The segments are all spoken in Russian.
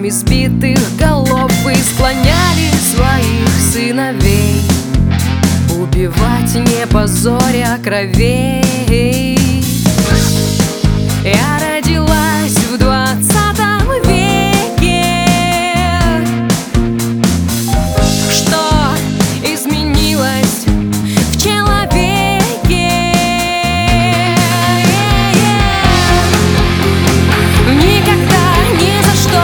избитых голов вы склоняли своих сыновей убивать, не позоря кровей. Я родилась в 20 веке. Что изменилось в человеке? Никогда, ни за что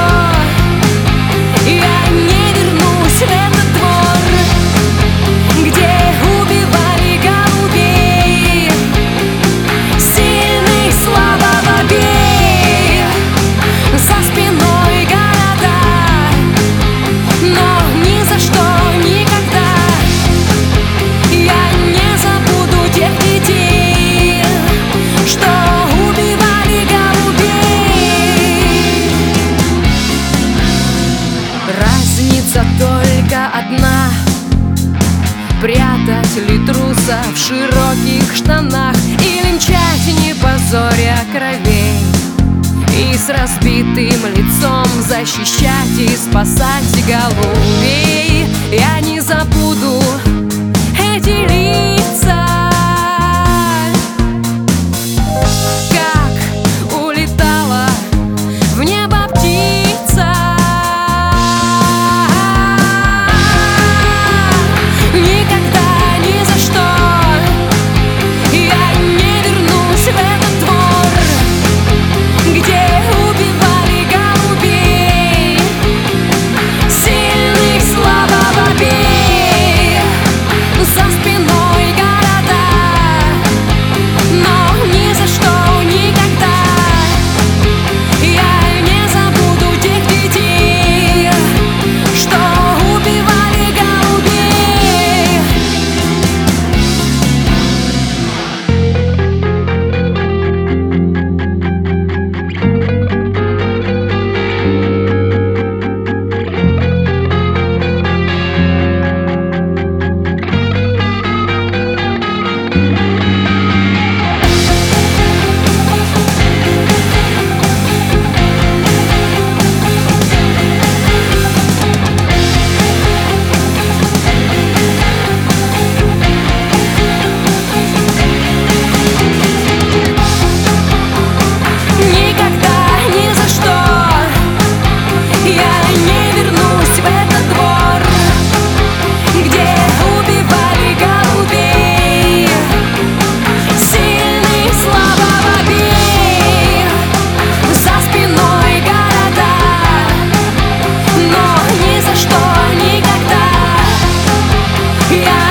я не вернусь в этот двор, где убивали голубей, сильный, слабого бей, за спиной города. Но ни за что, никогда я не забуду тех детей, что убивали голубей. Разница только одна: прятать ли труса в широких штанах или мчать, не позоря кровей, и с разбитым лицом защищать и спасать голубей. Я не забуду эти лица, как улетала в небо птица. Никогда, ни за что я не вернусь в этот двор, где убивали голубей, сильных, слабого бей, за спиной города. Но ни за что, никогда я не забуду тех детей, что убивали голубей. Никогда, ни за что я не вернусь в этот двор, где убивали голубей, сильный, слабого бей, за спиной города. Но ни за что, никогда я